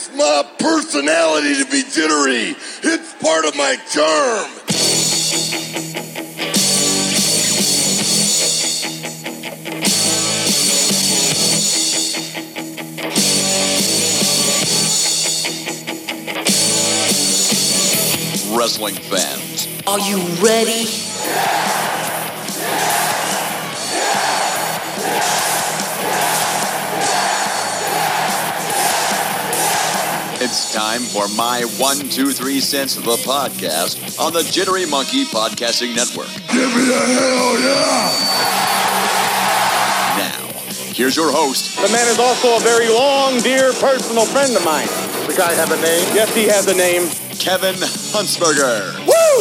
It's my personality to be jittery. It's part of my charm. Wrestling fans, are you ready? It's time for my 1, 2, 3 cents of the podcast on the Jittery Monkey Podcasting Network. Give me a hell yeah! Now, here's your host. The man is also a very long, dear personal friend of mine. The guy have a name? Yes, he has a name. Kevin Huntsberger. Woo!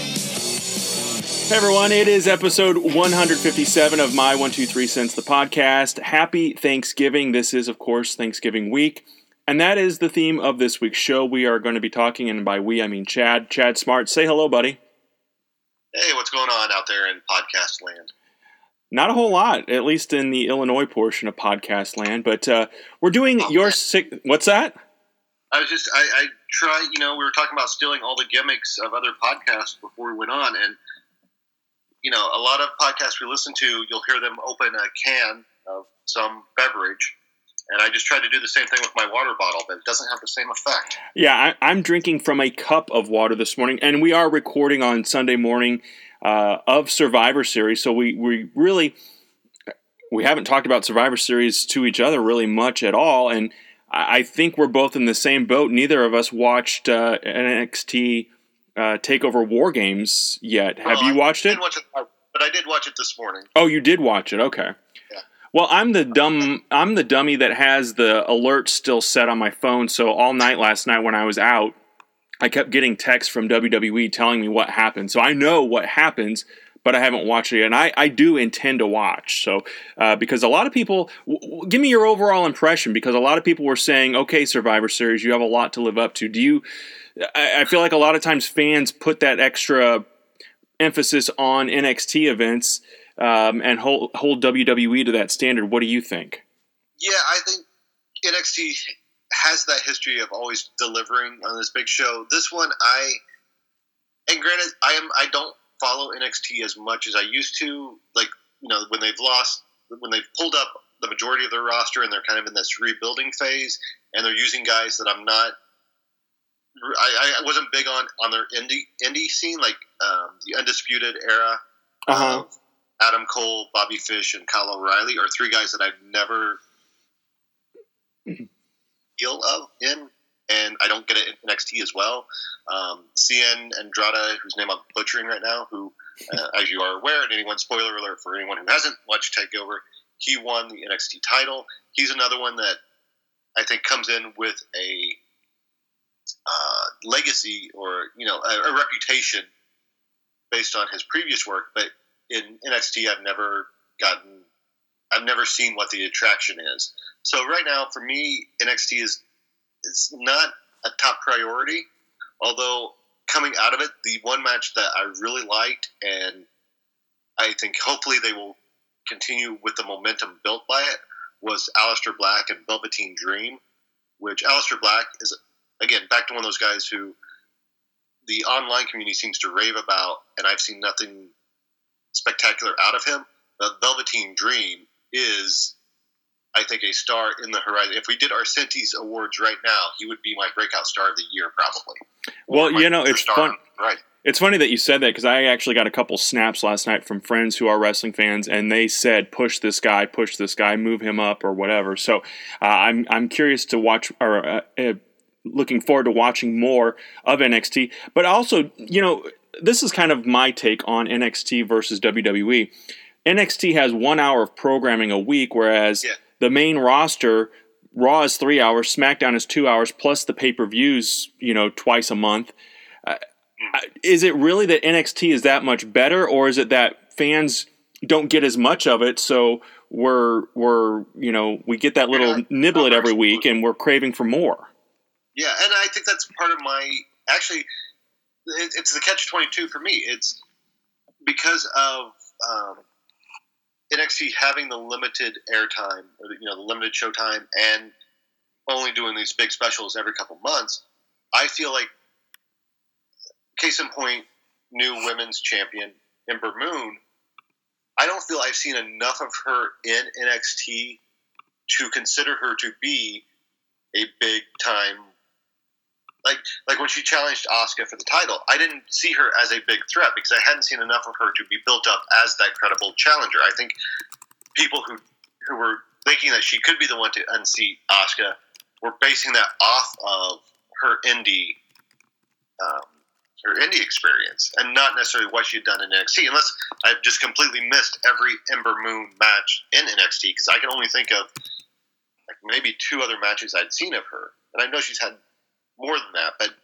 Hey everyone, it is episode 157 of My 1, 2, 3 Cents, the podcast. Happy Thanksgiving. This is, of course, Thanksgiving week. And that is the theme of this week's show. We are going to be talking, and by we, I mean Chad. Chad Smart, say hello, buddy. Hey, what's going on out there in podcast land? Not a whole lot, at least in the Illinois portion of podcast land. But we're doing What's that? I try, we were talking about stealing all the gimmicks of other podcasts before we went on. And, a lot of podcasts we listen to, you'll hear them open a can of some beverage. And I just tried to do the same thing with my water bottle, but it doesn't have the same effect. Yeah, I'm drinking from a cup of water this morning, and we are recording on Sunday morning of Survivor Series, so we haven't talked about Survivor Series to each other really much at all, and I think we're both in the same boat. Neither of us watched NXT TakeOver War Games yet. Have you watched it? But I did watch it this morning. Oh, you did watch it. Okay. Yeah. Well, I'm the dummy that has the alert still set on my phone. So all night last night when I was out, I kept getting texts from WWE telling me what happened. So I know what happens, but I haven't watched it yet. And I do intend to watch. So because a lot of people, give me your overall impression, because a lot of people were saying, okay, Survivor Series, you have a lot to live up to. I feel like a lot of times fans put that extra emphasis on NXT events and hold WWE to that standard. What do you think? Yeah, I think NXT has that history of always delivering on this big show. This one, granted, I don't follow NXT as much as I used to. Like, when they've pulled up the majority of their roster and they're kind of in this rebuilding phase, and they're using guys that I'm not. I wasn't big on their indie scene, like the Undisputed Era of Adam Cole, Bobby Fish, and Kyle O'Reilly are three guys that I've never feel of in, and I don't get it in NXT as well. Cien Andrade, whose name I'm butchering right now, who, as you are aware, and spoiler alert for anyone who hasn't watched TakeOver, he won the NXT title. He's another one that I think comes in with a legacy or a reputation based on his previous work, but in NXT I've never seen what the attraction is. So right now for me NXT is not a top priority, although coming out of it, the one match that I really liked, and I think hopefully they will continue with the momentum built by it, was Aleister Black and Velveteen Dream, which Aleister Black is, again, back to one of those guys who the online community seems to rave about, and I've seen nothing spectacular out of him. The Velveteen Dream is, I think, a star in the horizon. If we did our Sentis Awards right now, he would be my breakout star of the year, probably. Well, it's fun. Right. It's funny that you said that, because I actually got a couple snaps last night from friends who are wrestling fans, and they said, push this guy, move him up, or whatever. So I'm curious to watch, or looking forward to watching more of NXT. But also, this is kind of my take on NXT versus WWE. NXT has 1 hour of programming a week, whereas the main roster, Raw is 3 hours, SmackDown is 2 hours, plus the pay-per-views, twice a month. Is it really that NXT is that much better, or is it that fans don't get as much of it, so we get that little niblet every week and we're craving for more? Yeah, and I think that's part of it's the catch-22 for me. It's because of NXT having the limited airtime, or the limited showtime, and only doing these big specials every couple months. I feel like, case in point, new women's champion Ember Moon, I don't feel I've seen enough of her in NXT to consider her to be a big time. Like when she challenged Asuka for the title, I didn't see her as a big threat because I hadn't seen enough of her to be built up as that credible challenger. I think people who were thinking that she could be the one to unseat Asuka were basing that off of her indie experience and not necessarily what she had done in NXT, unless I've just completely missed every Ember Moon match in NXT, because I can only think of like maybe 2 other matches I'd seen of her, and I know she's had more than that, but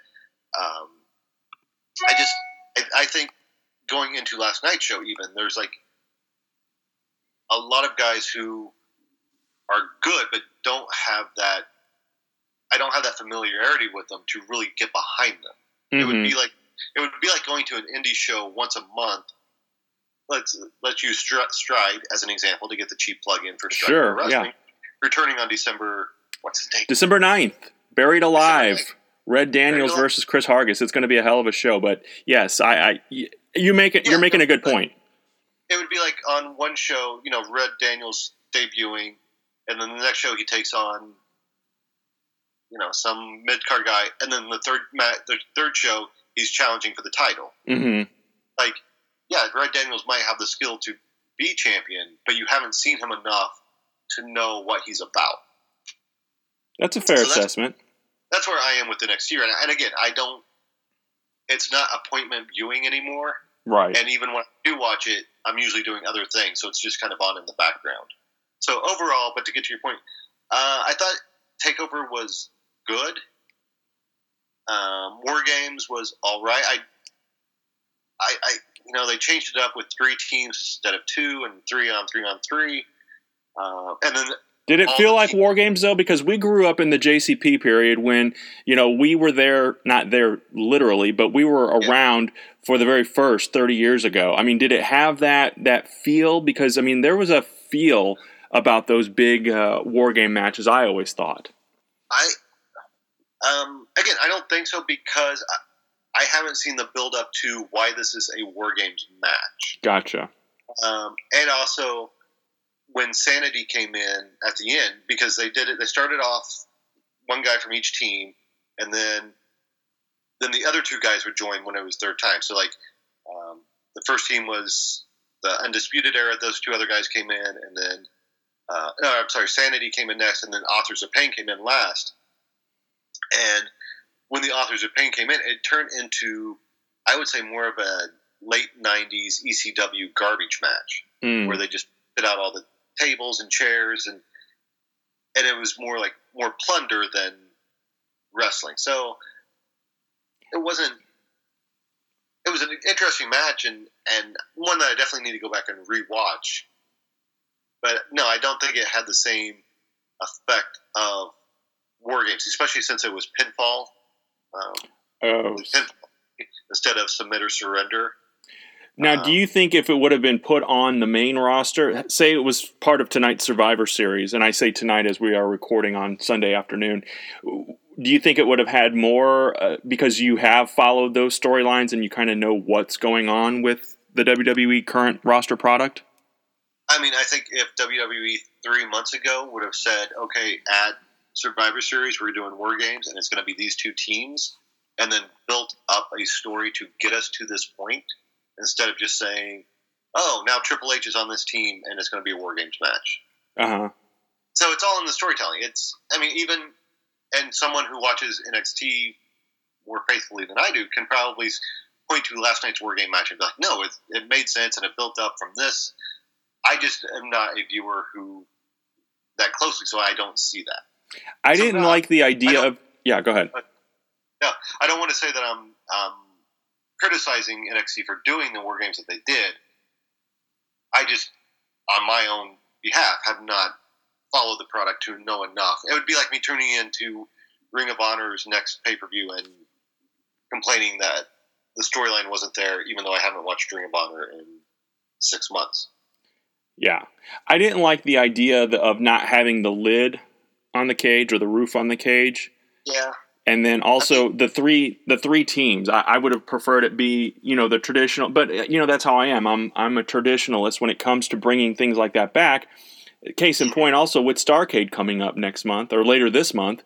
I think going into last night's show, even there's like a lot of guys who are good but don't have that. I don't have that familiarity with them to really get behind them. Mm-hmm. It would be like going to an indie show once a month. Let's use Stride as an example to get the cheap plug in for Stride Wrestling. Yeah. Returning on December, what's the date? December 9th. Buried Alive. Red Daniels versus Chris Hargis. It's going to be a hell of a show. But yes, you're making a good point. It would be like on one show, Red Daniels debuting, and then the next show he takes on, some mid-card guy, and then the third show he's challenging for the title. Mm-hmm. Like, yeah, Red Daniels might have the skill to be champion, but you haven't seen him enough to know what he's about. That's a fair assessment. That's where I am with the next year. And again, it's not appointment viewing anymore. Right. And even when I do watch it, I'm usually doing other things, so it's just kind of on in the background. So overall, but to get to your point, I thought TakeOver was good. War Games was all right. They changed it up with 3 teams instead of 2 and 3 on 3 on 3. And then did it feel like War Games though? Because we grew up in the JCP period when we were there, not there literally, but we were around for the very first 30 years ago. I mean, did it have that feel? Because I mean, there was a feel about those big War Game matches. I always thought. Again, I don't think so because I haven't seen the build up to why this is a War Games match. Gotcha. And also, when Sanity came in at the end, because they started off one guy from each team, and then the other 2 guys would join when it was third time. So like the first team was the Undisputed Era. Those 2 other guys came in, and then Sanity came in next, and then Authors of Pain came in last. And when the Authors of Pain came in, it turned into, I would say, more of a late 90s ECW garbage match where they just put out all the tables and chairs, and it was more plunder than wrestling. So it was an interesting match and one that I definitely need to go back and rewatch. But no, I don't think it had the same effect of War Games, especially since it was pinfall. Instead of submit or surrender. Now, do you think if it would have been put on the main roster, say it was part of tonight's Survivor Series, and I say tonight as we are recording on Sunday afternoon, do you think it would have had more because you have followed those storylines and you kind of know what's going on with the WWE current roster product? I mean, I think if WWE 3 months ago would have said, okay, at Survivor Series, we're doing War Games, and it's going to be these 2 teams, and then built up a story to get us to this point, instead of just saying, oh, now Triple H is on this team, and it's going to be a War Games match. Uh-huh. So it's all in the storytelling. And someone who watches NXT more faithfully than I do can probably point to last night's War Game match and be like, no, it made sense, and it built up from this. I just am not a viewer who that closely, so I don't see that. I didn't like the idea of... Yeah, go ahead. No, I don't want to say that I'm criticizing NXT for doing the War Games that they did. I just, on my own behalf, have not followed the product to know enough. It would be like me tuning into Ring of Honor's next pay-per-view and complaining that the storyline wasn't there, even though I haven't watched Ring of Honor in 6 months. Yeah. I didn't like the idea of not having the lid on the cage or the roof on the cage. Yeah. And then also the three teams. I would have preferred it be, the traditional, but that's how I am. I'm a traditionalist when it comes to bringing things like that back. Case in point, also with Starrcade coming up next month or later this month,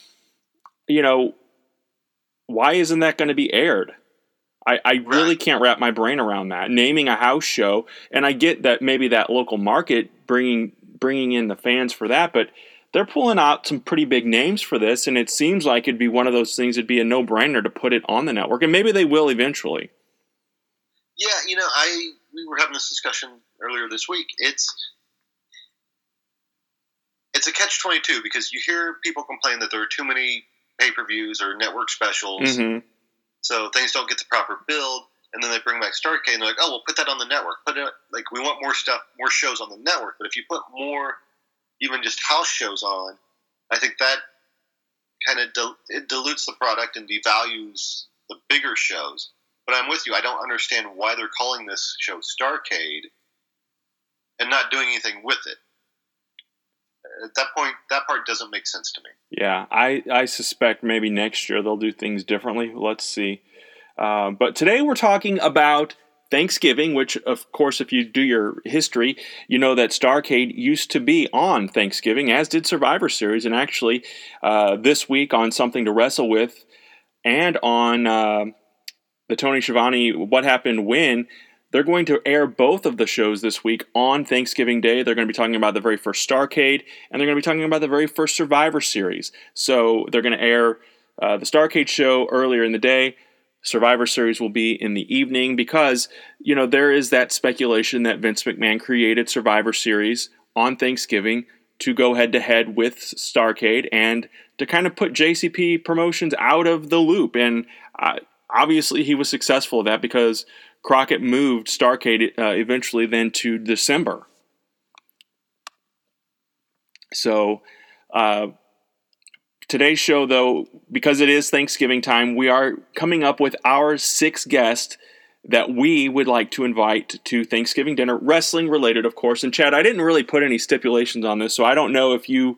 why isn't that going to be aired? I really can't wrap my brain around that. Naming a house show, and I get that maybe that local market bringing in the fans for that, but they're pulling out some pretty big names for this, and it seems like it'd be one of those things. It'd be a no-brainer to put it on the network, and maybe they will eventually. Yeah, we were having this discussion earlier this week. It's a catch-22 because you hear people complain that there are too many pay-per-views or network specials, mm-hmm. so things don't get the proper build. And then they bring back Starrcade, and they're like, "Oh, we'll put that on the network." We want more stuff, more shows on the network. But if you put more, even just house shows on, I think that kind of it dilutes the product and devalues the bigger shows. But I'm with you. I don't understand why they're calling this show Starrcade and not doing anything with it. At that point, that part doesn't make sense to me. Yeah, I suspect maybe next year they'll do things differently. Let's see. But today we're talking about Thanksgiving, which, of course, if you do your history, you know that Starrcade used to be on Thanksgiving, as did Survivor Series. And actually, this week on Something to Wrestle With and on the Tony Schiavone What Happened When, they're going to air both of the shows this week on Thanksgiving Day. They're going to be talking about the very first Starrcade, and they're going to be talking about the very first Survivor Series. So they're going to air the Starrcade show earlier in the day. Survivor Series will be in the evening because, there is that speculation that Vince McMahon created Survivor Series on Thanksgiving to go head-to-head with Starrcade and to kind of put JCP Promotions out of the loop. And obviously he was successful at that because Crockett moved Starrcade eventually then to December. So today's show, though, because it is Thanksgiving time, we are coming up with our 6th guest that we would like to invite to Thanksgiving dinner, wrestling related, of course. And Chad, I didn't really put any stipulations on this, so I don't know if you.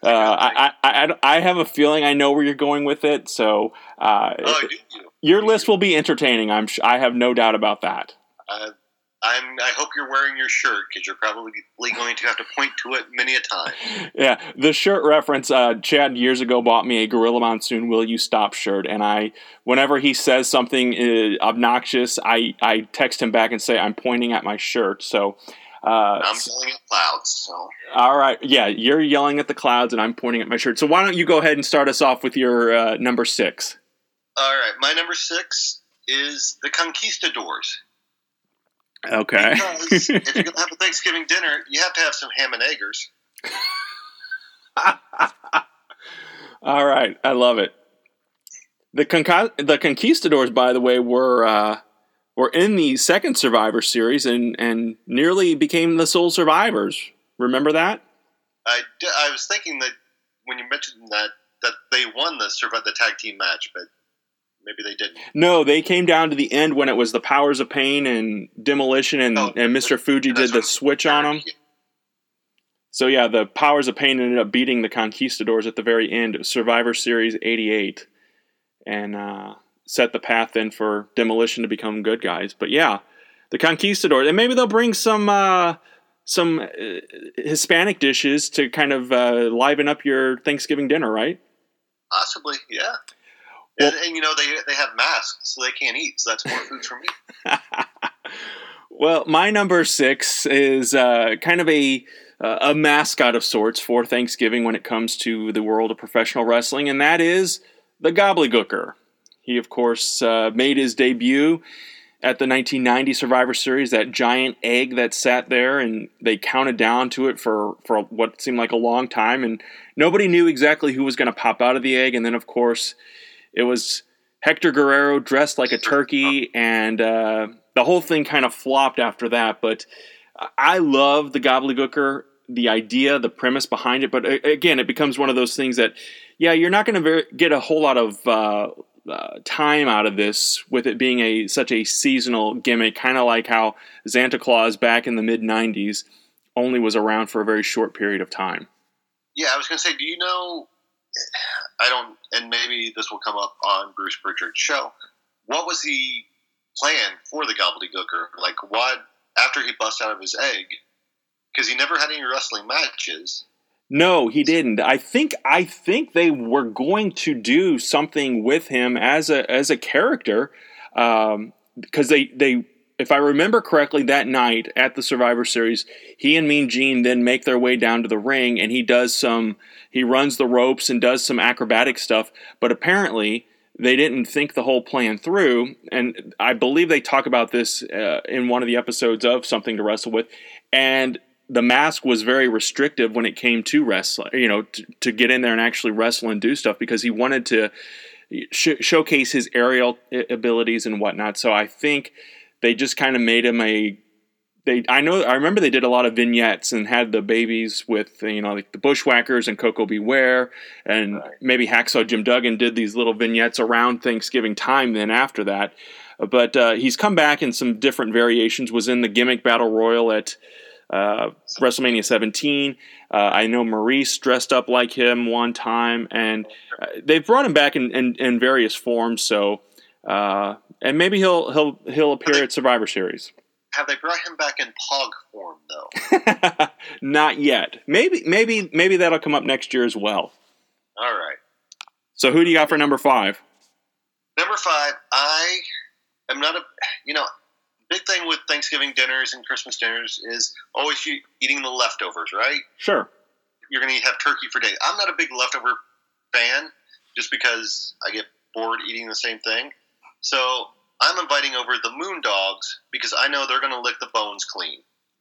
I have a feeling I know where you're going with it. So your list will be entertaining. I have no doubt about that. I hope you're wearing your shirt because you're probably going to have to point to it many a time. Yeah, the shirt reference, Chad years ago bought me a Gorilla Monsoon Will You Stop shirt, and whenever he says something obnoxious, I text him back and say I'm pointing at my shirt. So I'm yelling at clouds. So all right, yeah, you're yelling at the clouds, and I'm pointing at my shirt. So why don't you go ahead and start us off with your number 6? All right, my number 6 is the Conquistadors. Okay. Because if you're going to have a Thanksgiving dinner, you have to have some ham and eggers. All right. I love it. The Conquistadors, by the way, were in the second Survivor Series and nearly became the sole survivors. Remember that? I was thinking that when you mentioned that they won the tag team match, but maybe they didn't. No, they came down to the end when it was the Powers of Pain and Demolition and Mr. Fuji did the switch on them. So yeah, the Powers of Pain ended up beating the Conquistadors at the very end of Survivor Series 88 and set the path then for Demolition to become good guys. But yeah, the Conquistadors, and maybe they'll bring some Hispanic dishes to kind of liven up your Thanksgiving dinner, right? Possibly, yeah. Well, and they have masks, so they can't eat. So that's more food for me. Well, my number 6 is kind of a mascot of sorts for Thanksgiving when it comes to the world of professional wrestling, and that is the Gobbledygooker. He, of course, made his debut at the 1990 Survivor Series, that giant egg that sat there, and they counted down to it for what seemed like a long time, and nobody knew exactly who was going to pop out of the egg, and then, of course, it was Hector Guerrero dressed like a turkey, and the whole thing kind of flopped after that. But I love the Gobbledygooker, the idea, the premise behind it. But again, it becomes one of those things that, yeah, you're not going to get a whole lot of time out of this with it being such a seasonal gimmick, kind of like how Santa Claus back in the mid-'90s only was around for a very short period of time. Yeah, I was going to say, do you know, I don't, and maybe this will come up on Bruce Pritchard's show, what was the plan for the Gobbledygooker? Like, what, after he bust out of his egg, because he never had any wrestling matches. No, he didn't. I think they were going to do something with him as a character, because they if I remember correctly, that night at the Survivor Series, he and Mean Gene then make their way down to the ring, and he runs the ropes and does some acrobatic stuff. But apparently, they didn't think the whole plan through, and I believe they talk about this in one of the episodes of Something to Wrestle With, and the mask was very restrictive when it came to wrestling, to get in there and actually wrestle and do stuff, because he wanted to showcase his aerial abilities and whatnot. So I think they just kind of made him I remember they did a lot of vignettes and had the babies with, like the Bushwhackers and Coco Beware, and maybe Hacksaw Jim Duggan did these little vignettes around Thanksgiving time then after that. But he's come back in some different variations, was in the Gimmick Battle Royal at WrestleMania 17. I know Maurice dressed up like him one time, and they've brought him back in various forms. So, and maybe he'll appear at Survivor Series. Have they brought him back in Pog form though? Not yet. Maybe that'll come up next year as well. All right. So who do you got for number 5? Number 5, I am not big thing with Thanksgiving dinners and Christmas dinners is always eating the leftovers, right? Sure. You're going to have turkey for days. I'm not a big leftover fan just because I get bored eating the same thing. So I'm inviting over the Moondogs because I know they're going to lick the bones clean.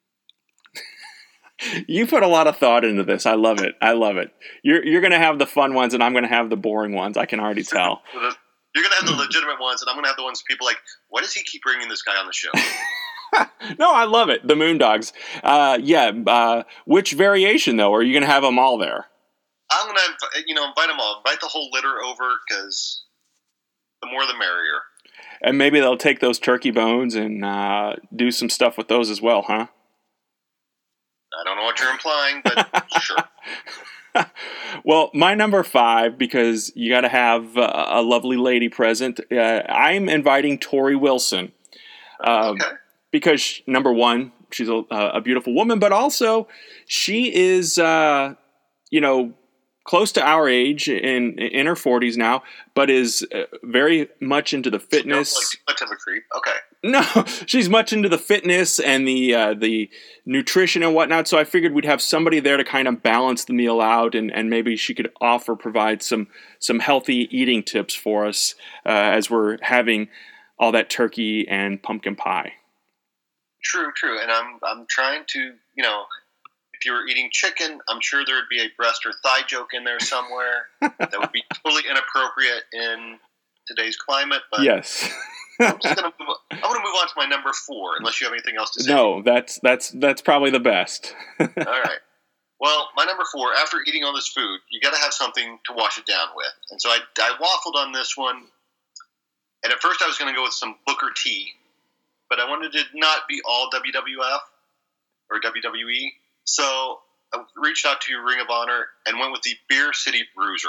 You put a lot of thought into this. I love it. You're going to have the fun ones, and I'm going to have the boring ones. I can already tell. You're going to have the legitimate ones, and I'm going to have the ones people like, why does he keep bringing this guy on the show? No, I love it. The Moondogs. Which variation, though? Are you going to have them all there? I'm going to, invite them all. Invite the whole litter over, because the more the merrier. And maybe they'll take those turkey bones and do some stuff with those as well, huh? I don't know what you're implying, but sure. Well, my number 5, because you got to have a lovely lady present, I'm inviting Tori Wilson. Okay. Because, number 1, she's a beautiful woman, but also she is, close to our age, in her 40s now, but is very much into the fitness. Much of a creep. Okay. No, she's much into the fitness and the nutrition and whatnot, so I figured we'd have somebody there to kind of balance the meal out, and maybe she could provide some healthy eating tips for us as we're having all that turkey and pumpkin pie. True, and I'm trying to, if you were eating chicken, I'm sure there would be a breast or thigh joke in there somewhere that would be totally inappropriate in today's climate. But yes. I'm going to move on to my number 4, unless you have anything else to say. No, that's probably the best. All right. Well, my number 4, after eating all this food, you got to have something to wash it down with. And so I waffled on this one. And at first I was going to go with some Booker T, but I wanted it to not be all WWF or WWE. So I reached out to Ring of Honor and went with the Beer City Bruiser.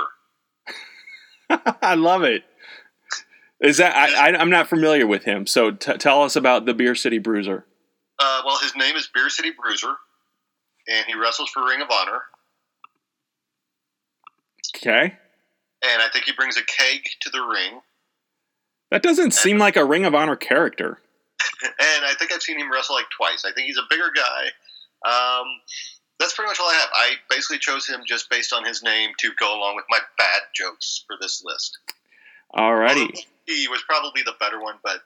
I love it. Is that I'm not familiar with him, so tell us about the Beer City Bruiser. Well, his name is Beer City Bruiser, and he wrestles for Ring of Honor. Okay. And I think he brings a keg to the ring. That doesn't seem like a Ring of Honor character. And I think I've seen him wrestle like twice. I think he's a bigger guy. That's pretty much all I have. I basically chose him just based on his name to go along with my bad jokes for this list. Alrighty. He was probably the better one, but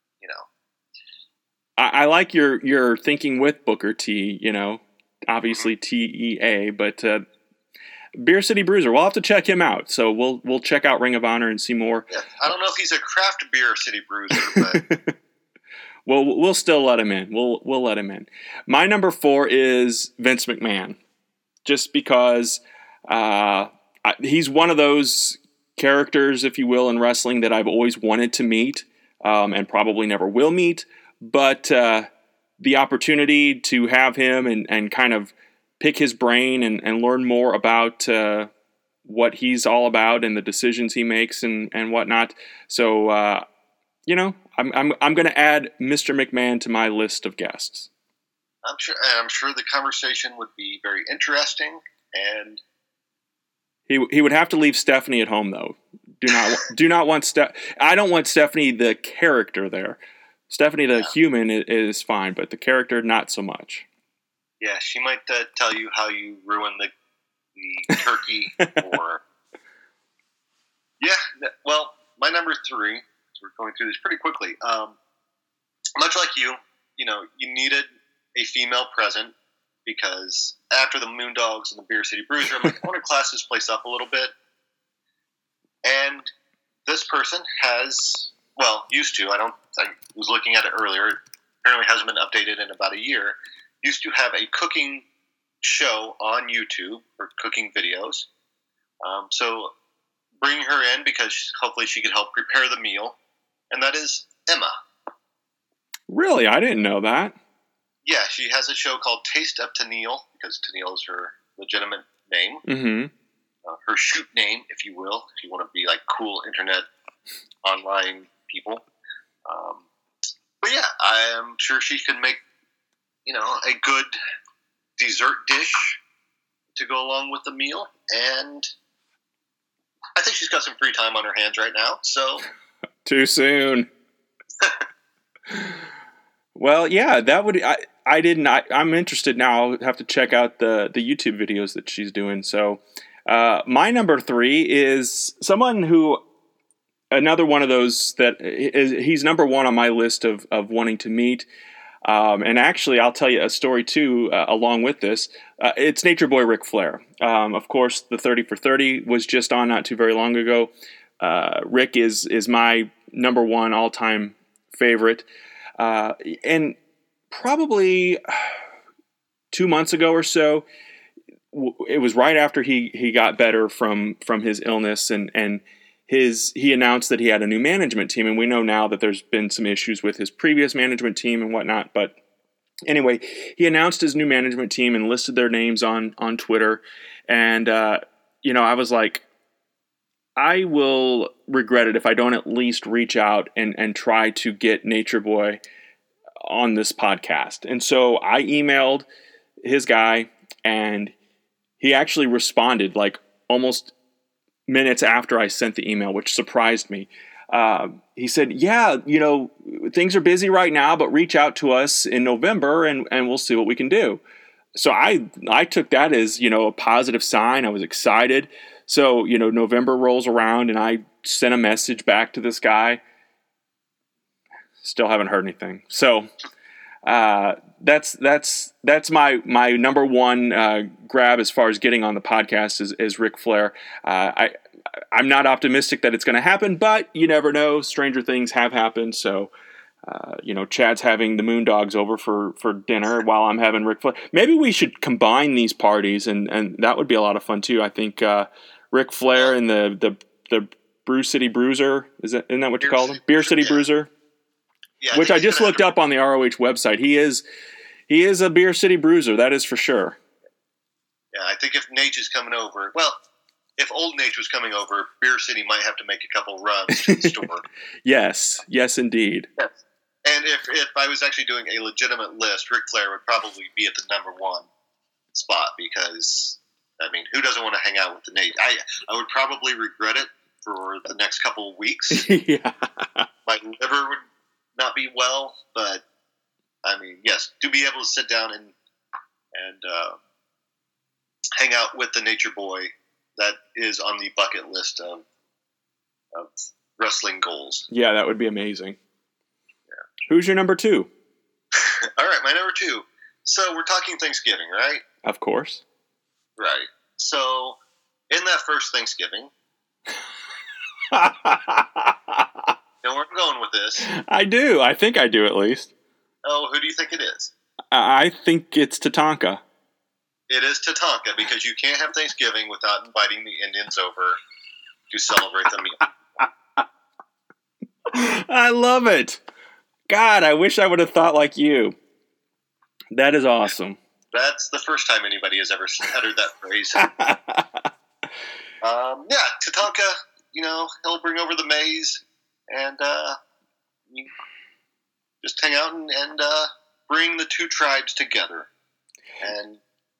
I like your thinking with Booker T. Obviously TEA, but Beer City Bruiser. We'll have to check him out. So we'll check out Ring of Honor and see more. Yeah, I don't know if he's a craft Beer City Bruiser, but well, we'll still let him in. We'll let him in. My number 4 is Vince McMahon, just because he's one of those characters, if you will, in wrestling that I've always wanted to meet and probably never will meet. But the opportunity to have him and kind of pick his brain and learn more about what he's all about and the decisions he makes and whatnot. So, I'm going to add Mr. McMahon to my list of guests. I'm sure the conversation would be very interesting, and he would have to leave Stephanie at home though. Do not want I don't want Stephanie the character there. Stephanie the human is fine, but the character not so much. Yeah, she might tell you how you ruined the turkey, or well, my number 3. So we're going through this pretty quickly. Much like you needed a female present because after the Moondogs and the Beer City Bruiser, I'm like, I want to class this place up a little bit. And this person used to. I was looking at it earlier. Apparently hasn't been updated in about a year. Used to have a cooking show on YouTube or cooking videos. So bring her in because hopefully she could help prepare the meal. And that is Emma. Really? I didn't know that. Yeah, she has a show called Taste of Tennille, because Tennille is her legitimate name. Mm-hmm. Her shoot name, if you will, if you want to be like cool internet online people. But yeah, I am sure she could make, a good dessert dish to go along with the meal. And I think she's got some free time on her hands right now, so... Too soon. Well, yeah, that would... I'm interested now. I'll have to check out the YouTube videos that she's doing. So my number 3 is someone who... Another one of those he's number 1 on my list of wanting to meet. And actually, I'll tell you a story, too, along with this. It's Nature Boy Ric Flair. Of course, the 30 for 30 was just on not too very long ago. Rick is my number 1 all-time favorite. And probably 2 months ago or so, it was right after he got better from his illness, and he announced that he had a new management team, and we know now that there's been some issues with his previous management team and whatnot. But anyway, he announced his new management team and listed their names on Twitter. And, I was like, I will regret it if I don't at least reach out and try to get Nature Boy on this podcast. And so I emailed his guy, and he actually responded like almost minutes after I sent the email, which surprised me. He said, yeah, things are busy right now, but reach out to us in November and we'll see what we can do. So I took that as, a positive sign. I was excited. So, November rolls around and I sent a message back to this guy. Still haven't heard anything. So that's my number 1 grab as far as getting on the podcast is Ric Flair. I'm not optimistic that it's going to happen, but you never know. Stranger things have happened. So, Chad's having the Moondogs over for dinner while I'm having Ric Flair. Maybe we should combine these parties, and that would be a lot of fun too. I think Ric Flair and the Brew City Bruiser, isn't that what you call them? Beer City Bruiser. Yeah, which I just looked up on the ROH website. He is a Beer City Bruiser, that is for sure. Yeah, I think if Nate is coming over, if Old Nate was coming over, Beer City might have to make a couple runs to the store. Yes, indeed. Yes. And if I was actually doing a legitimate list, Ric Flair would probably be at the number 1 spot because, who doesn't want to hang out with the Nate? I would probably regret it for the next couple of weeks. Yeah. My liver would not be well, but yes, to be able to sit down and hang out with the Nature Boy, that is on the bucket list of wrestling goals. Yeah, that would be amazing. Yeah. Who's your number 2? All right, my number 2. So we're talking Thanksgiving, right? Of course. Right. So in that first Thanksgiving, know where I'm going with this. I do. I think I do at least. Oh, who do you think it is? I think it's Tatanka. It is Tatanka because you can't have Thanksgiving without inviting the Indians over to celebrate the meal. I love it. God, I wish I would have thought like you. That is awesome. That's the first time anybody has ever uttered that phrase. Tatanka, he'll bring over the maze and just hang out and bring the two tribes together. And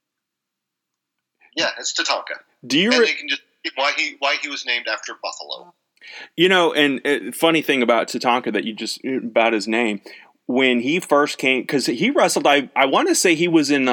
it's Tatanka. They can just why he was named after Buffalo. And funny thing about Tatanka that you just about his name, when he first came, because he wrestled, I want to say he was in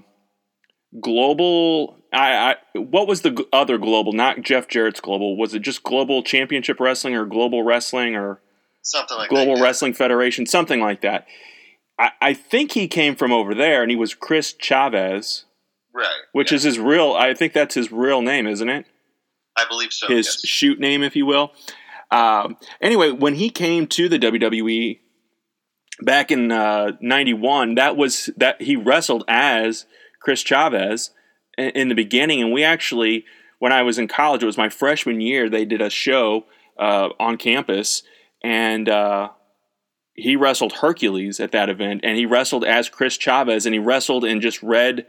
Global. What was the other Global? Not Jeff Jarrett's Global. Was it just Global Championship Wrestling or Global Wrestling or something like Global that? Global Wrestling Federation, something like that. I think he came from over there, and he was Chris Chavez, right? Which is his real. I think that's his real name, isn't it? I believe so. His shoot name, if you will. Anyway, when he came to the WWE back in '91, that he wrestled as Chris Chavez in the beginning, and we actually, when I was in college, it was my freshman year, they did a show on campus, and he wrestled Hercules at that event, and he wrestled as Chris Chavez, and he wrestled in just red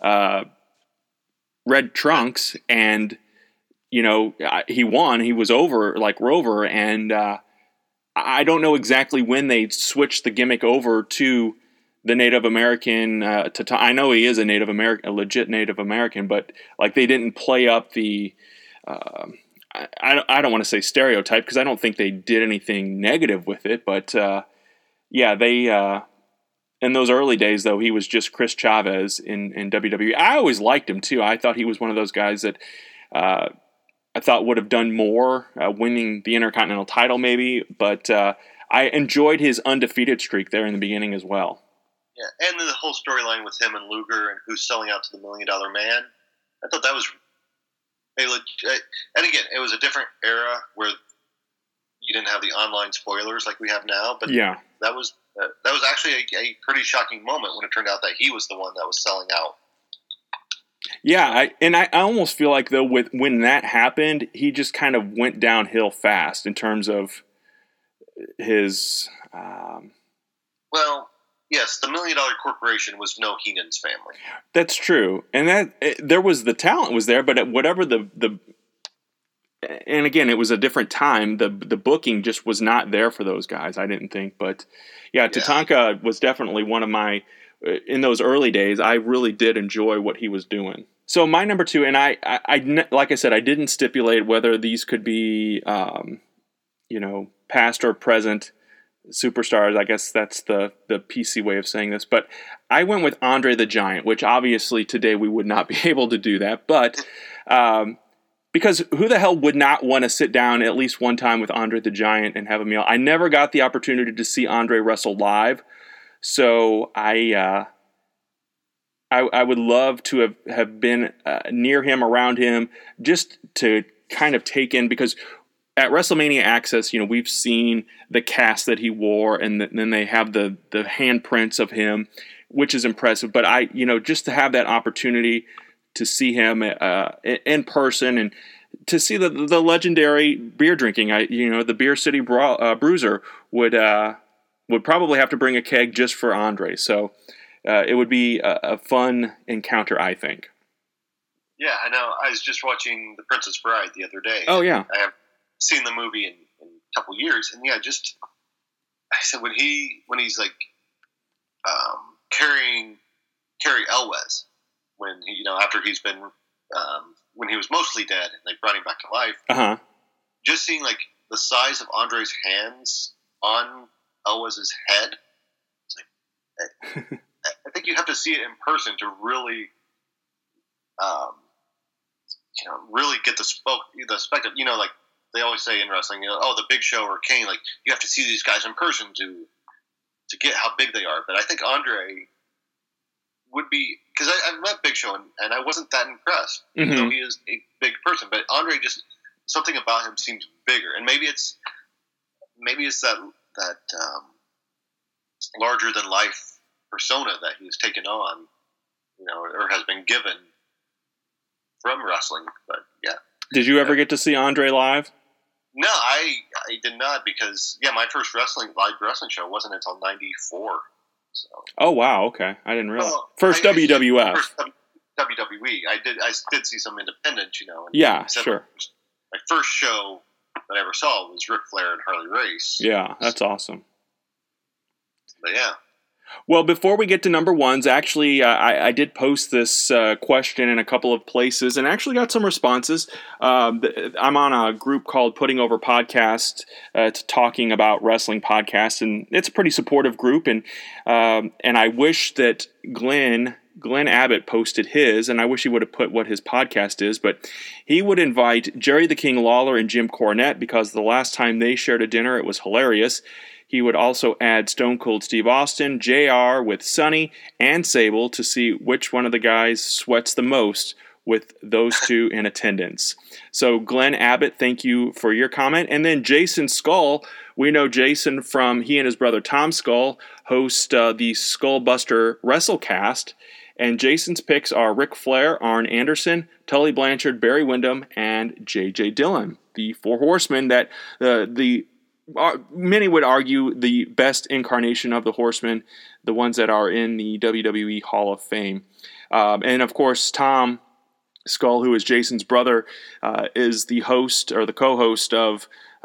trunks, and he won. He was over like Rover, and I don't know exactly when they switched the gimmick over to the Native American. I know he is a Native American, a legit Native American, but like they didn't play up the. I don't want to say stereotype because I don't think they did anything negative with it, but they. In those early days, though, he was just Chris Chavez in WWE. I always liked him too. I thought he was one of those guys that. I thought would have done more, winning the Intercontinental title maybe, but I enjoyed his undefeated streak there in the beginning as well. Yeah, and the whole storyline with him and Luger and who's selling out to the $1 Million Man, I thought that was a legit. And again, it was a different era where you didn't have the online spoilers like we have now, but that was actually a pretty shocking moment when it turned out that he was the one that was selling out. Yeah, I almost feel like, though, when that happened, he just kind of went downhill fast in terms of his... Well, yes, the $1 Million Corporation was no Heenan's family. That's true. And there was the talent was there, but whatever the and again, it was a different time. The booking just was not there for those guys, I didn't think. But, Tatanka was definitely one of my... In those early days, I really did enjoy what he was doing. So my number two, and I like I said, I didn't stipulate whether these could be, past or present superstars. I guess that's the PC way of saying this. But I went with Andre the Giant, which obviously today we would not be able to do that. But because who the hell would not want to sit down at least one time with Andre the Giant and have a meal? I never got the opportunity to see Andre wrestle live. So I would love to have been near him, around him, just to kind of take in, because at WrestleMania Access, we've seen the cast that he wore, and then they have the handprints of him, which is impressive. But just to have that opportunity to see him in person and to see the legendary beer drinking, the Beer City Bruiser would probably have to bring a keg just for Andre. So it would be a fun encounter, I think. Yeah, I know. I was just watching The Princess Bride the other day. Oh, yeah. I have seen the movie in a couple years. And I said when he's like carrying Cary Elwes, when he, after he's been, when he was mostly dead and they brought him back to life, just seeing like the size of Andre's hands on Elwes' head. It's like, I think you have to see it in person to really, really get the spectacle. Like they always say in wrestling, the Big Show or Kane, like you have to see these guys in person to get how big they are. But I think Andre would be, because I've met Big Show and I wasn't that impressed. Mm-hmm. Though he is a big person, but Andre, just something about him seems bigger, and maybe it's that larger than life persona that he's taken on, or has been given from wrestling. But yeah. Did you ever get to see Andre live? No, I did not, because my first live wrestling show wasn't until '94. So. Oh wow, okay, I didn't realize. Well, First WWF. First WWE. I did see some independent, And yeah, sure. My first show that I ever saw was Ric Flair and Harley Race. Yeah, that's awesome. But yeah. Well, before we get to number ones, actually, I did post this question in a couple of places and actually got some responses. I'm on a group called Putting Over Podcast. It's talking about wrestling podcasts, and it's a pretty supportive group. And I wish that Glenn Abbott posted his, and I wish he would have put what his podcast is, but he would invite Jerry the King Lawler and Jim Cornette because the last time they shared a dinner, it was hilarious. He would also add Stone Cold Steve Austin, JR with Sonny, and Sable to see which one of the guys sweats the most with those two in attendance. So Glenn Abbott, thank you for your comment. And then Jason Skull, we know Jason from he and his brother Tom Skull host the Skullbuster WrestleCast. And Jason's picks are Ric Flair, Arn Anderson, Tully Blanchard, Barry Windham, and J.J. Dillon, the Four Horsemen that many would argue the best incarnation of the Horsemen, the ones that are in the WWE Hall of Fame. And of course, Tom Skull, who is Jason's brother, is the host or the co-host of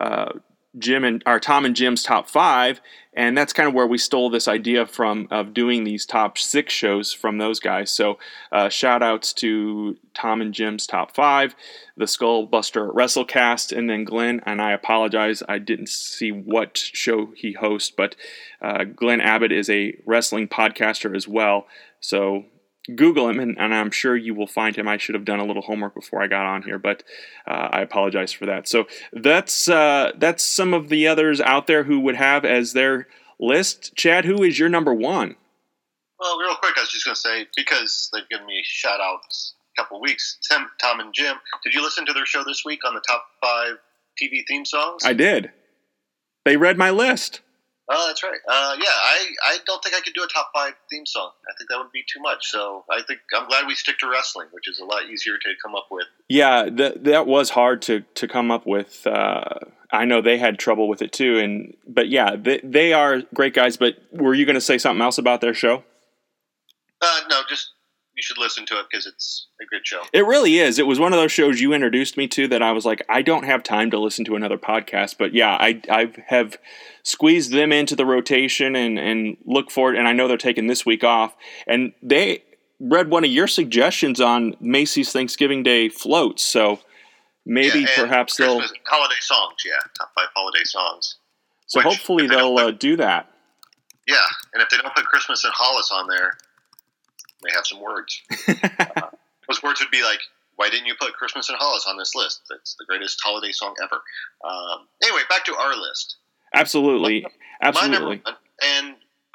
Tom and Jim's Top 5, and that's kind of where we stole this idea from of doing these top 6 shows from those guys. So shout outs to Tom and Jim's Top 5, the Skullbuster WrestleCast, and then Glenn, and I apologize, I didn't see what show he hosts, but Glenn Abbott is a wrestling podcaster as well, so Google him, and I'm sure you will find him. I should have done a little homework before I got on here, but I apologize for that. So that's some of the others out there who would have as their list. Chad, who is your number one? Well, real quick, I was just going to say, because they've given me shout-outs a couple of weeks, Tom and Jim, did you listen to their show this week on the top 5 TV theme songs? I did. They read my list. Oh, that's right. I don't think I could do a top 5 theme song. I think that would be too much. So I think I'm glad we stick to wrestling, which is a lot easier to come up with. Yeah, that was hard to come up with. I know they had trouble with it too. But yeah, they are great guys. But were you going to say something else about their show? No, just you should listen to it because it's a good show. It really is. It was one of those shows you introduced me to that I was like, I don't have time to listen to another podcast. But yeah, I have squeezed them into the rotation and look forward. And I know they're taking this week off. And they read one of your suggestions on Macy's Thanksgiving Day floats. So maybe perhaps they'll... Holiday songs, yeah. Top 5 holiday songs. So hopefully they'll do that. Yeah, and if they don't put Christmas in Hollis on there, they have some words. Those words would be like, why didn't you put Christmas in Hollis on this list? That's the greatest holiday song ever. Anyway, back to our list. Absolutely. My number one, and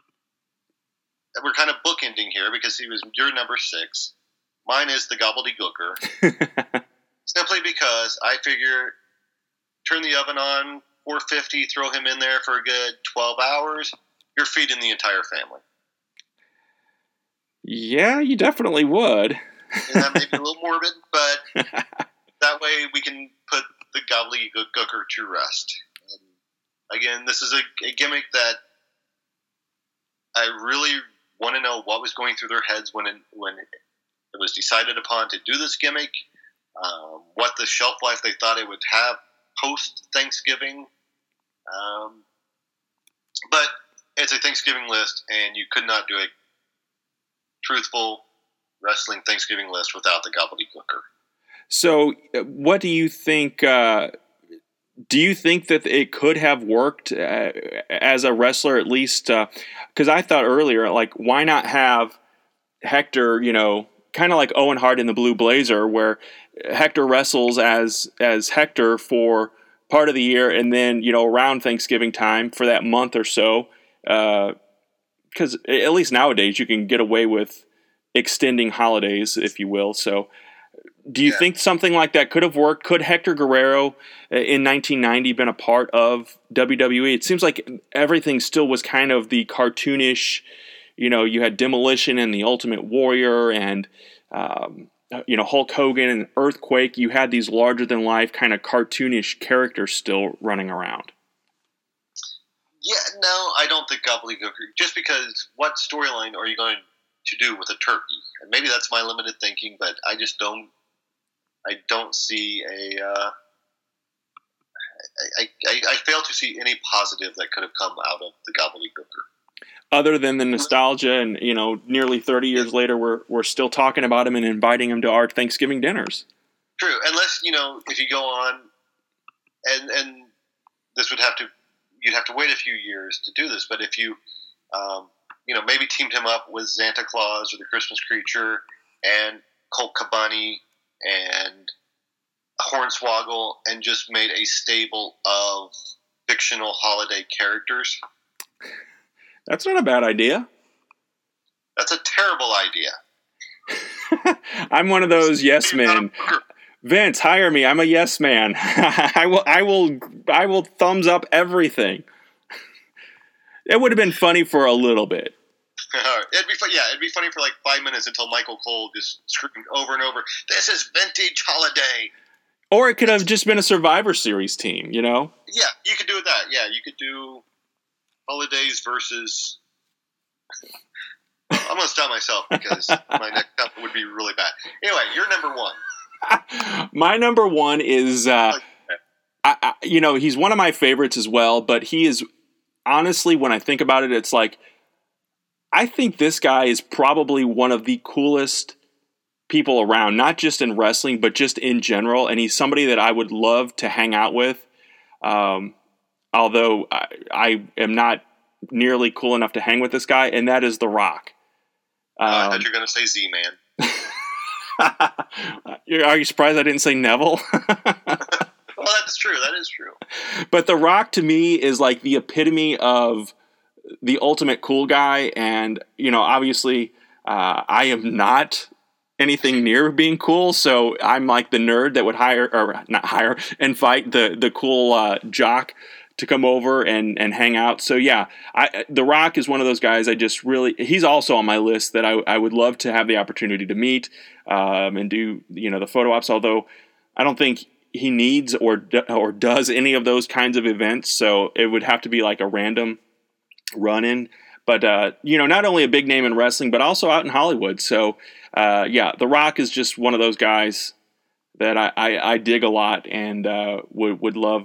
we're kind of bookending here because he was your number 6. Mine is the Gobbledygooker. Simply because I figure turn the oven on, 450, throw him in there for a good 12 hours, you're feeding the entire family. Yeah, you definitely would. And that may be a little morbid, but that way we can put the Gobbledygooker to rest. And again, this is a gimmick that I really want to know what was going through their heads when it was decided upon to do this gimmick, what the shelf life they thought it would have post-Thanksgiving. But it's a Thanksgiving list, and you could not do a truthful wrestling Thanksgiving list without the Gobbledygooker. So what do you think? Do you think that it could have worked as a wrestler at least? Because I thought earlier, like, why not have Hector, kind of like Owen Hart in the Blue Blazer, where Hector wrestles as Hector for part of the year, and then, around Thanksgiving time for that month or so, because at least nowadays you can get away with extending holidays, if you will. So do you think something like that could have worked? Could Hector Guerrero in 1990 been a part of WWE? It seems like everything still was kind of the cartoonish, you had Demolition and the Ultimate Warrior and, Hulk Hogan and Earthquake. You had these larger than life kind of cartoonish characters still running around. Yeah, no, I don't think gobbledygook. Just because what storyline are you going to do with a turkey? And maybe that's my limited thinking, but I just don't. I don't see a. I fail to see any positive that could have come out of the gobbledygooker. Other than the nostalgia, and nearly 30 years later, we're still talking about him and inviting him to our Thanksgiving dinners. True, unless if you go on, and this would have to. You'd have to wait a few years to do this, but if you, maybe teamed him up with Santa Claus or the Christmas Creature and Colt Cabani and Hornswoggle and just made a stable of fictional holiday characters. That's not a bad idea. That's a terrible idea. I'm one of those yes men. Vince, hire me. I'm a yes man. I will thumbs up everything. It would have been funny for a little bit. It'd be fun. Yeah, it'd be funny for like 5 minutes until Michael Cole just screamed over and over, "This is vintage holiday." Or it could have just been a Survivor Series team, Yeah, you could do that. Yeah, you could do holidays versus. I'm going to stop myself because my next up would be really bad. Anyway, you're number one. My number one is, he's one of my favorites as well, but he is, honestly, when I think about it, it's like, I think this guy is probably one of the coolest people around, not just in wrestling, but just in general, and he's somebody that I would love to hang out with, although I am not nearly cool enough to hang with this guy, and that is The Rock. I thought you were going to say Z-Man. Are you surprised I didn't say Neville? Well, that's true. That is true. But The Rock to me is like the epitome of the ultimate cool guy. And, obviously I am not anything near being cool. So I'm like the nerd that would not fight the cool jock to come over and hang out. So yeah, The Rock is one of those guys he's also on my list that I would love to have the opportunity to meet and do, the photo ops, although I don't think he needs or does any of those kinds of events. So it would have to be like a random run-in, but not only a big name in wrestling, but also out in Hollywood. So The Rock is just one of those guys that I dig a lot and would love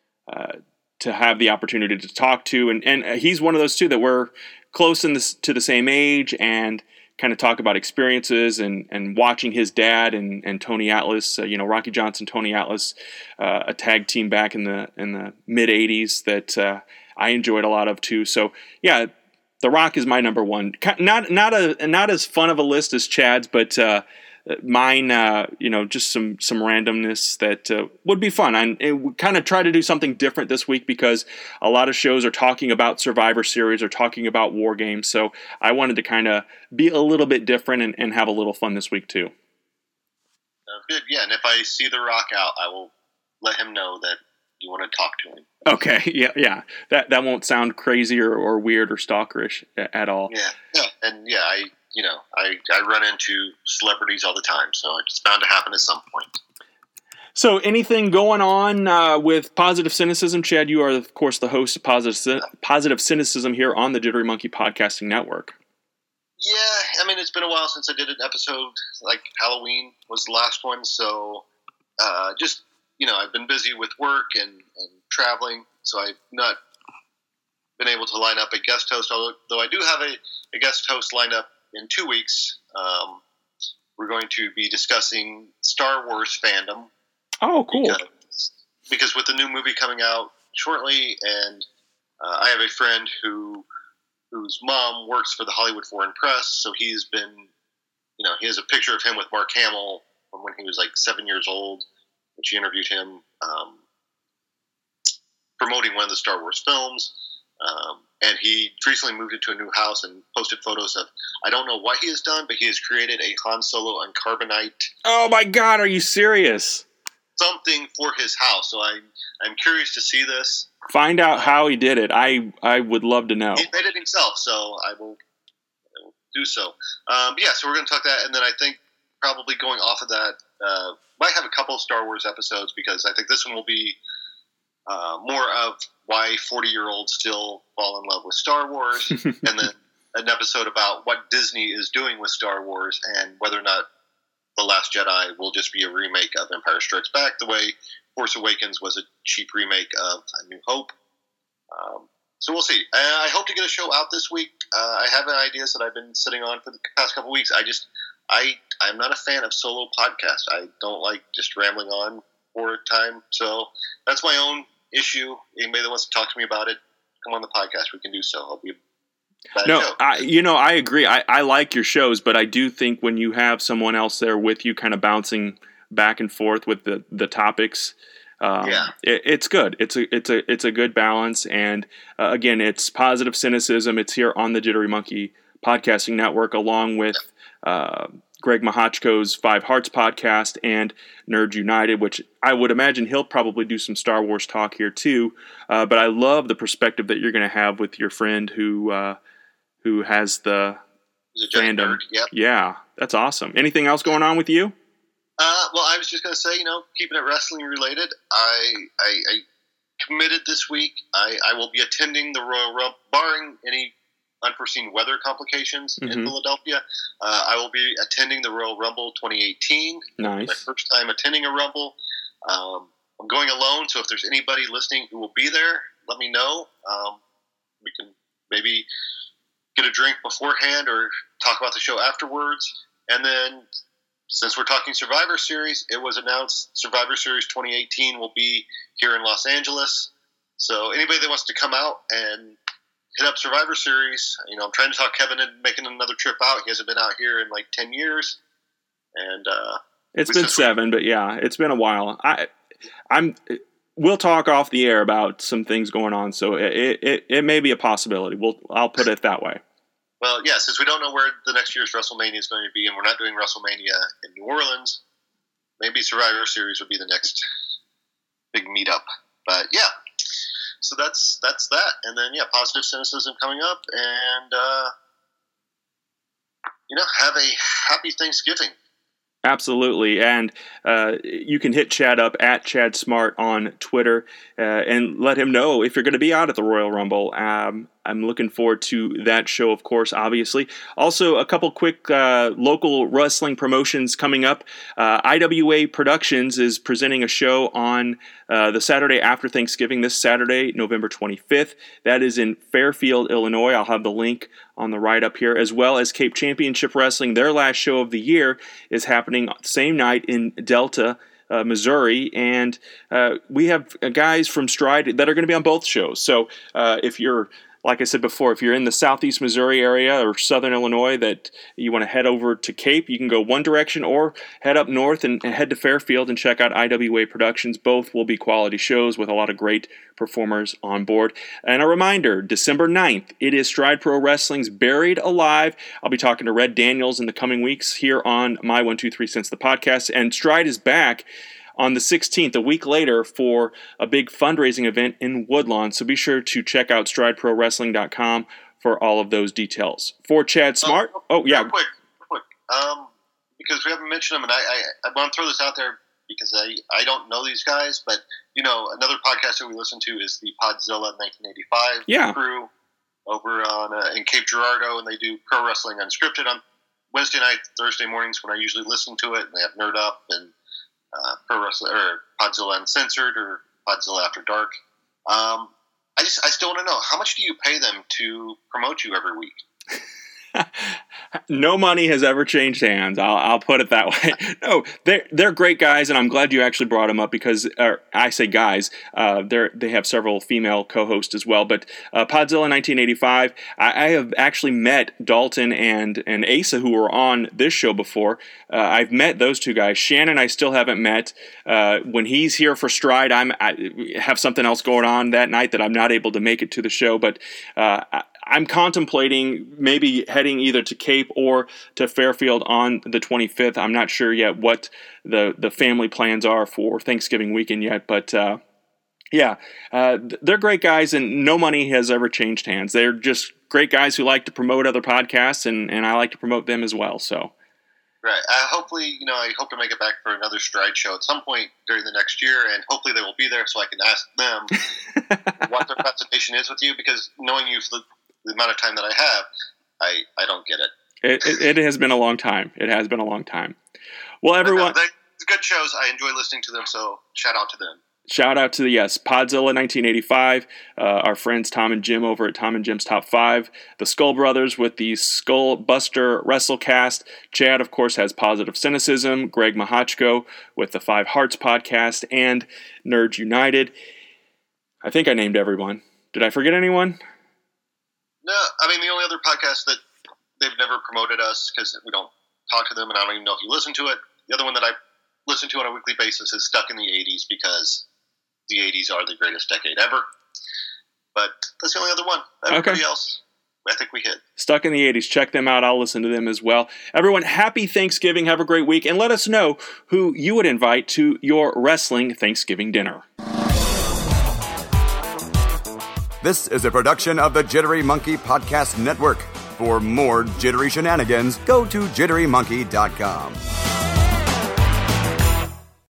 to have the opportunity to talk to. And he's one of those too that we're close to the same age and kind of talk about experiences and watching his dad and Tony Atlas, Rocky Johnson, Tony Atlas, a tag team back in the mid 80s that I enjoyed a lot of too. So yeah, The Rock is my number one. Not as fun of a list as Chad's, but mine, just some randomness that would be fun. And we kind of try to do something different this week because a lot of shows are talking about Survivor Series or talking about War Games. So I wanted to kind of be a little bit different and have a little fun this week too. Good, yeah. And if I see The Rock out, I will let him know that you want to talk to him. Okay, yeah. That won't sound crazy or weird or stalkerish at all. Yeah, and yeah, I run into celebrities all the time, so it's bound to happen at some point. So anything going on with Positive Cynicism? Chad, you are, of course, the host of Positive Cynicism here on the Jittery Monkey Podcasting Network. Yeah, I mean, it's been a while since I did an episode. Like Halloween was the last one, so I've been busy with work and traveling, so I've not been able to line up a guest host, although I do have a guest host lined up in 2 weeks. We're going to be discussing Star Wars fandom. Oh, cool. Because with the new movie coming out shortly, and I have a friend whose mom works for the Hollywood Foreign Press, so he's been, he has a picture of him with Mark Hamill from when he was like 7 years old, when she interviewed him promoting one of the Star Wars films. And he recently moved into a new house and posted photos of, I don't know what he has done, but he has created a Han Solo and Carbonite. Oh my God, are you serious? Something for his house. So I'm curious to see this. Find out how he did it. I would love to know. He made it himself, so I will do so. But yeah, so we're going to talk that, and then I think probably going off of that, might have a couple of Star Wars episodes because I think this one will be more of why 40-year-olds still fall in love with Star Wars, and then an episode about what Disney is doing with Star Wars and whether or not The Last Jedi will just be a remake of Empire Strikes Back, the way Force Awakens was a cheap remake of A New Hope. So we'll see. I hope to get a show out this week. I have ideas that I've been sitting on for the past couple weeks. I'm not a fan of solo podcasts. I don't like just rambling on for time. So that's my own issue. Anybody that wants to talk to me about it, come on the podcast. We can do so. I'll be I agree. I like your shows, but I do think when you have someone else there with you kind of bouncing back and forth with the topics, it's good. It's a good balance. And again, it's Positive Cynicism. It's here on the Jittery Monkey Podcasting Network, along with Greg Mahochko's 5 Hearts podcast and Nerd United, which I would imagine he'll probably do some Star Wars talk here too. But I love the perspective that you're going to have with your friend who has the fandom. Yep. Yeah, that's awesome. Anything else going on with you? Well, I was just going to say, keeping it wrestling related, I committed this week. I will be attending the Royal Rumble, barring any unforeseen weather complications in Philadelphia. I will be attending the Royal Rumble 2018. Nice. My first time attending a Rumble. I'm going alone, so if there's anybody listening who will be there, let me know. We can maybe get a drink beforehand or talk about the show afterwards. And then, since we're talking Survivor Series, it was announced Survivor Series 2018 will be here in Los Angeles. So anybody that wants to come out and hit up Survivor Series, I'm trying to talk Kevin into making another trip out. He hasn't been out here in like 10 years. And it's been 7, but yeah, it's been a while. We'll talk off the air about some things going on, so it may be a possibility. I'll put it that way. Well, yeah, since we don't know where the next year's WrestleMania is going to be, and we're not doing WrestleMania in New Orleans, maybe Survivor Series would be the next big meetup. But yeah, so that's that. And then, Positive Cynicism coming up, and have a happy Thanksgiving. Absolutely, and you can hit Chad up at Chad Smart on Twitter and let him know if you're going to be out at the Royal Rumble. I'm looking forward to that show, of course, obviously. Also, a couple quick local wrestling promotions coming up. IWA Productions is presenting a show on the Saturday after Thanksgiving, this Saturday, November 25th. That is in Fairfield, Illinois. I'll have the link on the write-up here, as well as Cape Championship Wrestling. Their last show of the year is happening same night in Delta, Missouri, and we have guys from Stride that are going to be on both shows. So if you're, like I said before, if you're in the southeast Missouri area or southern Illinois that you want to head over to Cape, you can go one direction or head up north and head to Fairfield and check out IWA Productions. Both will be quality shows with a lot of great performers on board. And a reminder, December 9th, it is Stride Pro Wrestling's Buried Alive. I'll be talking to Red Daniels in the coming weeks here on My 123 Cents the podcast. And Stride is back on the 16th, a week later, for a big fundraising event in Woodlawn. So be sure to check out strideprowrestling.com for all of those details. For Chad Smart, Real quick, because we haven't mentioned them, and I want to throw this out there because I don't know these guys, but another podcast that we listen to is the Podzilla 1985 crew over on in Cape Girardeau, and they do Pro Wrestling Unscripted on Wednesday night, Thursday mornings when I usually listen to it, and they have Nerd Up and Pro Wrestling or Podzilla Uncensored or Podzilla After Dark. I still want to know, how much do you pay them to promote you every week? No money has ever changed hands. I'll put it that way. No, they're great guys, and I'm glad you actually brought them up because I say guys. They have several female co-hosts as well. But Podzilla 1985, I have actually met Dalton and Asa, who were on this show before. I've met those two guys. Shannon, I still haven't met. When he's here for Stride, I have something else going on that night that I'm not able to make it to the show. But I'm contemplating maybe heading either to Cape or to Fairfield on the 25th. I'm not sure yet what the family plans are for Thanksgiving weekend yet, but they're great guys, and no money has ever changed hands. They're just great guys who like to promote other podcasts, and I like to promote them as well. So Right. Hopefully, I hope to make it back for another Stride show at some point during the next year, and hopefully they will be there so I can ask them what their fascination is with you, because knowing you for the amount of time that I have, I don't get it. It has been a long time. It has been a long time. Well, everyone... They're good shows. I enjoy listening to them, so shout out to them. Shout out to Podzilla 1985, our friends Tom and Jim over at Tom and Jim's Top 5, the Skull Brothers with the Skull Buster Wrestlecast. Chad, of course, has Positive Cynicism, Greg Mahachko with the Five Hearts podcast, and Nerds United. I think I named everyone. Did I forget anyone? No, I mean, the only other podcast that they've never promoted us because we don't talk to them, and I don't even know if you listen to it. The other one that I listen to on a weekly basis is Stuck in the 80s, because the 80s are the greatest decade ever. But that's the only other one. Everybody else, I think we hit. Stuck in the 80s. Check them out. I'll listen to them as well. Everyone, happy Thanksgiving. Have a great week. And let us know who you would invite to your wrestling Thanksgiving dinner. This is a production of the Jittery Monkey Podcast Network. For more jittery shenanigans, go to jitterymonkey.com.